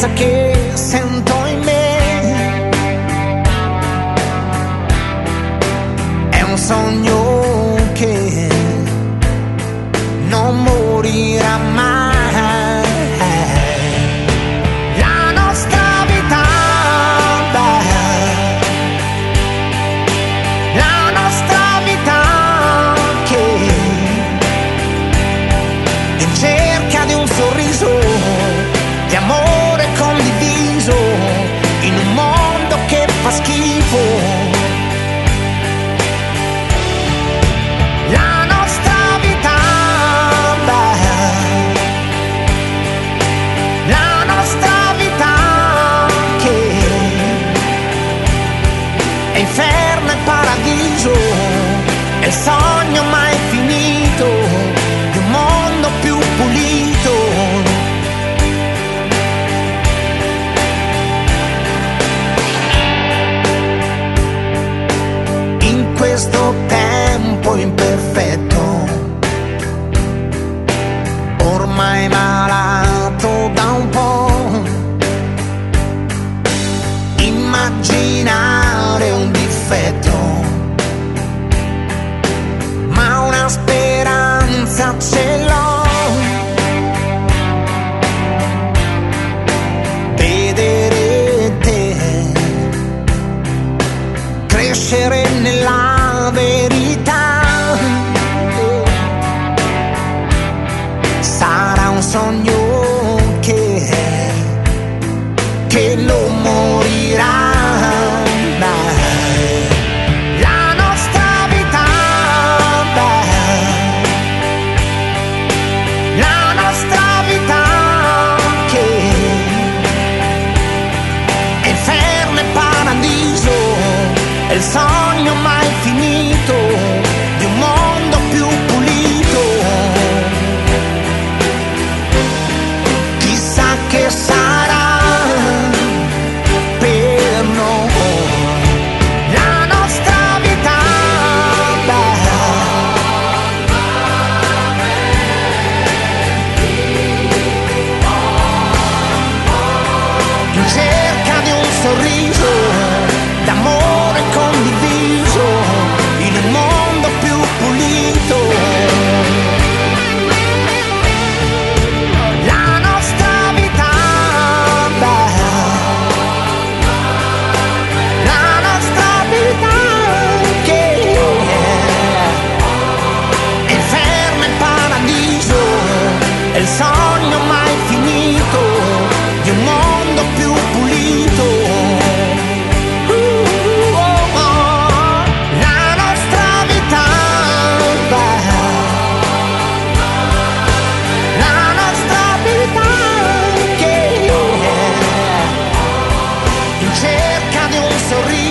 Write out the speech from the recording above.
forza che sento in me è un sogno che non morirà mai. La nostra vita, la nostra vita che in cerca di un sorriso, di amore condiviso in un mondo che fa schifo. La nostra vita, la nostra vita che è inferno e paradiso, è il sogno mai finito di un mondo più pulito. In questo tempo imperfetto, ormai malato da un po', immaginare un difetto, ma una speranza ce l'ho. Vedrete crescere nella verità. Sarà un sogno che non morirà. La nostra vita, la nostra vita che è inferno e paradiso, è il sogno mai finito di un mondo più pulito. Chissà che sarà per noi la nostra vita, in cerca di un sorriso, d'amore condiviso in un mondo più pulito. La nostra vita, la nostra vita che è inferno e paradiso, è il sogno mai finito di un mondo più pulito. La nostra vita, la nostra vita che in cerca di un sorriso,